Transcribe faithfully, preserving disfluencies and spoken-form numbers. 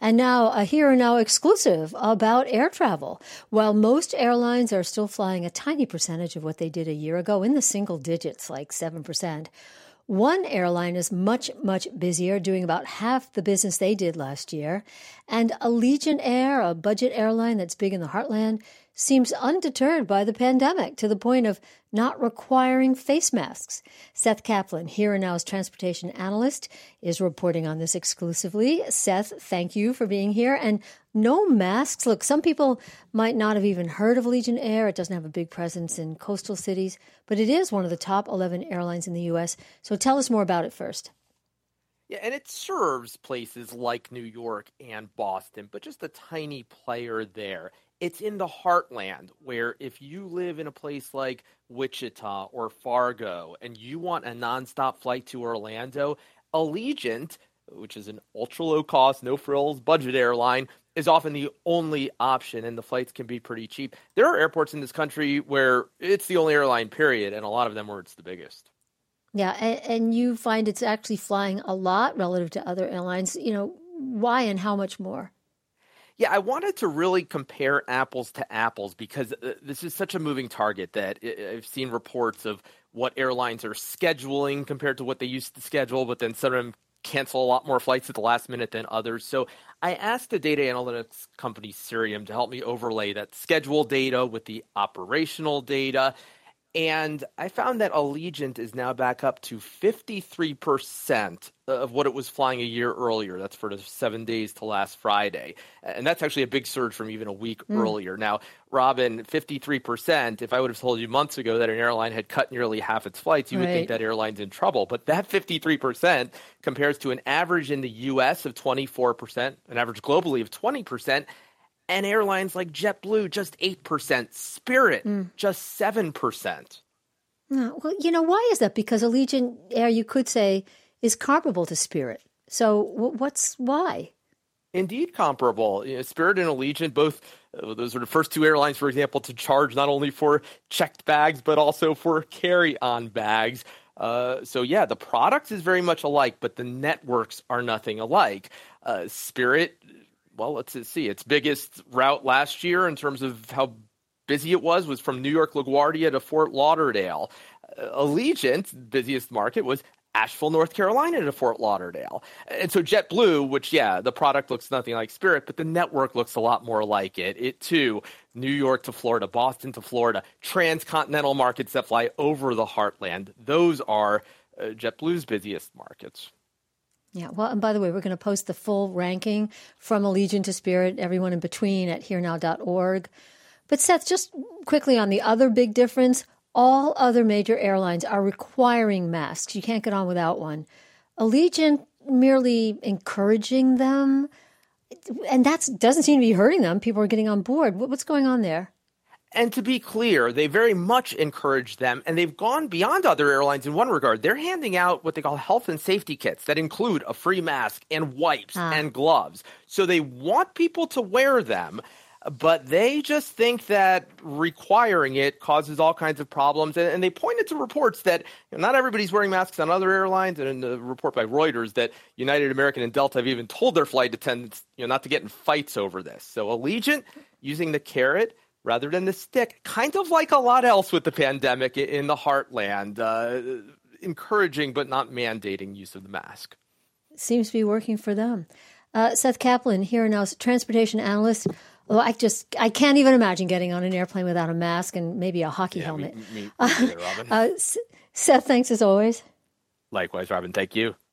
And now a Here and Now exclusive about air travel. While most airlines are still flying a tiny percentage of what they did a year ago, in the single digits, like seven percent, one airline is much, much busier, doing about half the business they did last year. And Allegiant Air, a budget airline that's big in the heartland, seems undeterred by the pandemic to the point of not requiring face masks. Seth Kaplan, Here and Now's transportation analyst, is reporting on this exclusively. Seth, thank you for being here. And no masks. Look, some people might not have even heard of Allegiant Air. It doesn't have a big presence in coastal cities, but it is one of the top eleven airlines in the U S. So tell us more about it first. Yeah, and it serves places like New York and Boston, but just a tiny player there. It's in the heartland where if you live in a place like Wichita or Fargo and you want a nonstop flight to Orlando, Allegiant, which is an ultra-low-cost, no-frills budget airline, is often the only option, and the flights can be pretty cheap. There are airports in this country where it's the only airline, period, and a lot of them where it's the biggest. Yeah, and, and you find it's actually flying a lot relative to other airlines. You know, why and how much more? Yeah, I wanted to really compare apples to apples because uh, this is such a moving target that I've seen reports of what airlines are scheduling compared to what they used to schedule, but then some of them cancel a lot more flights at the last minute than others. So I asked the data analytics company Cirium to help me overlay that schedule data with the operational data. And I found that Allegiant is now back up to fifty-three percent of what it was flying a year earlier. That's for the seven days to last Friday. And that's actually a big surge from even a week mm. earlier. Now, Robin, fifty-three percent, if I would have told you months ago that an airline had cut nearly half its flights, you right. would think that airline's in trouble. But that fifty-three percent compares to an average in the U S of twenty-four percent, an average globally of twenty percent, and airlines like JetBlue, just eight percent. Spirit, mm. just seven percent. No, well, you know, why is that? Because Allegiant Air, you could say, is comparable to Spirit. So what's why? Indeed comparable. You know, Spirit and Allegiant, both uh, those are the first two airlines, for example, to charge not only for checked bags, but also for carry-on bags. Uh, so, yeah, the product is very much alike, but the networks are nothing alike. Uh, Spirit... Well, let's see. Its biggest route last year in terms of how busy it was was from New York LaGuardia to Fort Lauderdale. Uh, Allegiant's busiest market was Asheville, North Carolina to Fort Lauderdale. And so JetBlue, which, yeah, the product looks nothing like Spirit, but the network looks a lot more like it. It, too, New York to Florida, Boston to Florida, transcontinental markets that fly over the heartland. Those are uh, JetBlue's busiest markets. Yeah, well, and by the way, we're going to post the full ranking from Allegiant to Spirit, everyone in between at here now dot org. But Seth, just quickly on the other big difference, all other major airlines are requiring masks. You can't get on without one. Allegiant merely encouraging them, and that doesn't seem to be hurting them. People are getting on board. What's going on there? And to be clear, they very much encourage them, and they've gone beyond other airlines in one regard. They're handing out what they call health and safety kits that include a free mask and wipes ah. and gloves. So they want people to wear them, but they just think that requiring it causes all kinds of problems. And, and they pointed to reports that you know, not everybody's wearing masks on other airlines, and in a report by Reuters that United, American, and Delta have even told their flight attendants you know, not to get in fights over this. So Allegiant using the carrot rather than the stick, kind of like a lot else with the pandemic in the heartland, uh, encouraging but not mandating use of the mask. Seems to be working for them. Uh, Seth Kaplan, here now, transportation analyst. Well, I just I can't even imagine getting on an airplane without a mask and maybe a hockey yeah, helmet. Me, me, me either, Robin. uh, Seth, thanks as always. Likewise, Robin. Thank you.